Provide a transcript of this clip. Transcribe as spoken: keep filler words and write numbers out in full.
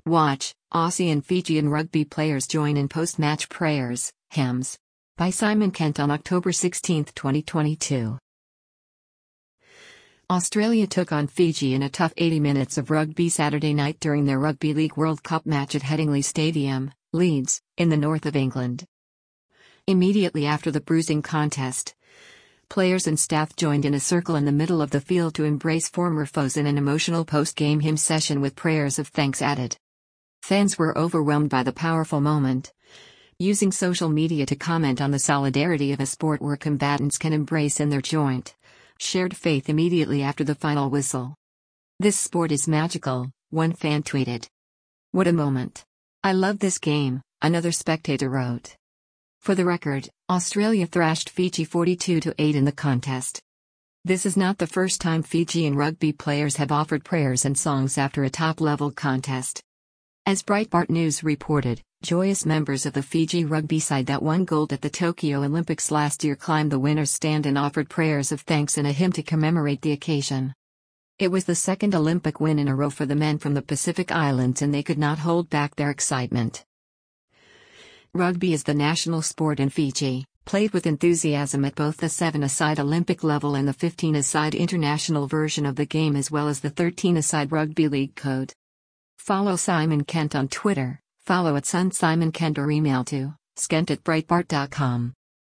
Watch, Aussie and Fijian rugby players join in post-match prayers, hymns. By Simon Kent on October sixteenth, twenty twenty-two. Australia took on Fiji in a tough eighty minutes of rugby Saturday night during their Rugby League World Cup match at Headingley Stadium, Leeds, in the north of England. Immediately after the bruising contest, players and staff joined in a circle in the middle of the field to embrace former foes in an emotional post-game hymn session with prayers of thanks added. Fans were overwhelmed by the powerful moment, using social media to comment on the solidarity of a sport where combatants can embrace in their joint, shared faith immediately after the final whistle. "This sport is magical," one fan tweeted. "What a moment. I love this game," another spectator wrote. For the record, Australia thrashed Fiji forty-two to eight in the contest. This is not the first time Fijian rugby players have offered prayers and songs after a top-level contest. As Breitbart News reported, joyous members of the Fiji rugby side that won gold at the Tokyo Olympics last year climbed the winner's stand and offered prayers of thanks and a hymn to commemorate the occasion. It was the second Olympic win in a row for the men from the Pacific Islands, and they could not hold back their excitement. Rugby is the national sport in Fiji, played with enthusiasm at both the seven-a-side Olympic level and the fifteen-a-side international version of the game, as well as the thirteen-a-side rugby league code. Follow Simon Kent on Twitter, follow at Sun Simon Kent, or email to skent at breitbart dot com.